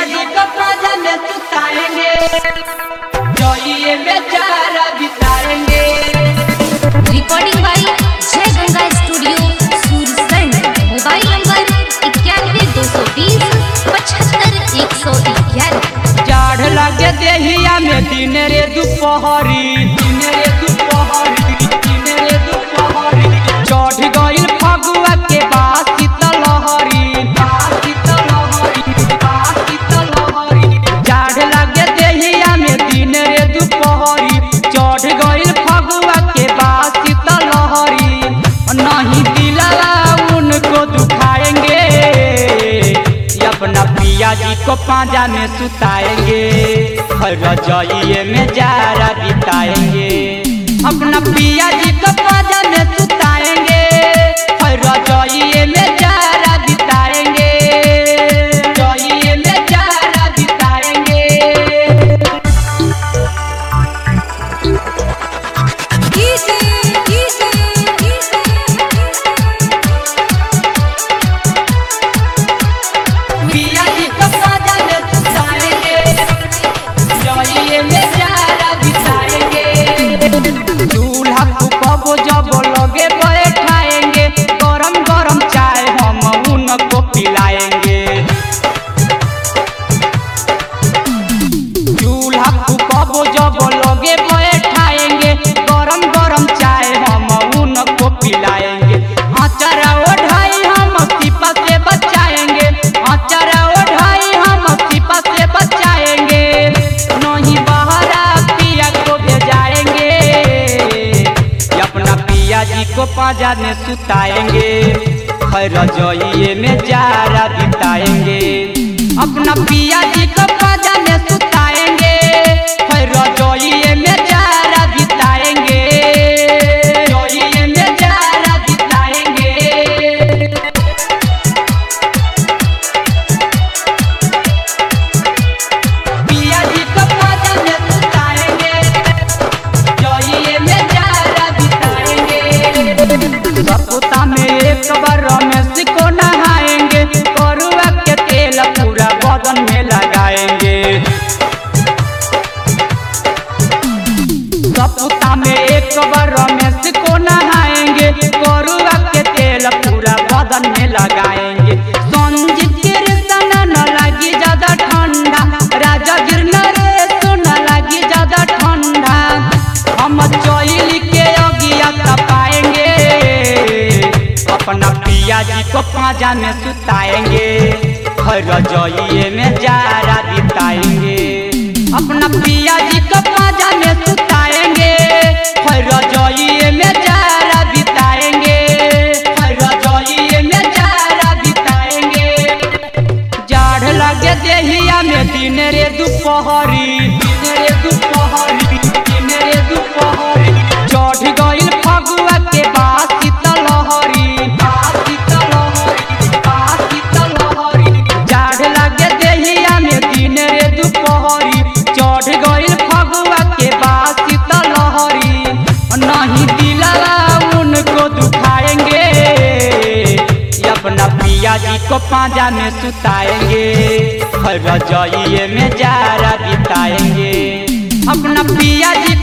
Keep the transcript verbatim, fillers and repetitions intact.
जी को पाजा में सुताएंगे, जोइए बेचारा बिताएंगे। Recording by Jai Ganga studio Sursand. Mobile number इक्यानवे दो सौ बीस पचहत्तर एक सौ ग्यारह। जाड़ लगे देहिया में दिन रे दुपहरी, दिन रे दुपहरी, दिन रे दुपहरी। चढ़ गइल फगुआ के बाद शीतलहरी, बाद शीतलहरी, बाद शीतलहरी। जाड़ लगे देहिया में दिन रे दुपहरी। चढ़ गइल फगुआ के बाद शीतलहरी। नहीं दिलवा उनको दुखाएंगे, अपना पिया जी को पाजा में सुताएंगे, रजाइए में जारा बिताएंगे। अपना पिया जी को पाजा में सुताएंगे, रजाइए में जारा बिताएंगे, रजाइए में जारा बिताएंगे। पिया जी को पाजा में सुताएंगे, रजाइए में जारा बिताएंगे। दूल्हा को कबो जब लगे बैठाएंगे, गरम गरम चाय हम उनको पिलाएंगे। दूल्हा को कबो जब लगे बैठाएंगे, गरम गरम चाय हम उनको पिलाएंगे। आचारा ओढ़ाई हम सिपा से बचाएंगे, आचारा ओढ़ाई हम सिपा से बचाएंगे। नहीं बहरा पिया को भेजाएंगे, अपना पिया जी को पाजा में सुताएंगे, रजाइए में जारा बिताएंगे। अपना पिया जी को पाजा में सुताएंगे, रजाइए में जारा बिताएंगे, रजाइए में जारा बिताएंगे। पिया जी को पाजा में सुताएंगे, रजाइए में जारा बिताएंगे। सपुता में एक बार रमेश को नहाएंगे, करुआ के तेल पूरा बदन में लगाएंगे। सपुता में एक बार रमेश को नहाएंगे, करुआ के तेल पूरा बदन में लगाएंगे। संजीत कृष्ण न लगी ज्यादा ठंडा, राजा गिरनरेश न लगी ज्यादा ठंडा। हम चोइल के अगिया तपाएंगे, अपना पिया जी को पाजा में सुताएंगे, रजाइए में जारा बिताएंगे। अपना पिया जी को पाजा में सुताएंगे, रजाइए में जारा बिताएंगे, रजाइए में जारा बिताएंगे। जाड़ लगे देहिया में दिन रे दुपहरी, दिन रे दुपहरी, दिन रे दुपहरी। चढ़ गइल फगुआ के बाद शीतलहरी, बाद शीतलहरी, बाद शीतलहरी। जाड़ लगे देहिया में दिन रे दुपहरी। चढ़ गइल फगुआ के बाद शीतलहरी। नहीं दिलवा उनको दुखाएंगे, अपना पिया जी को पाजा में सुताएंगे, रजाइए में जारा बिताएंगे। अपना पिया जी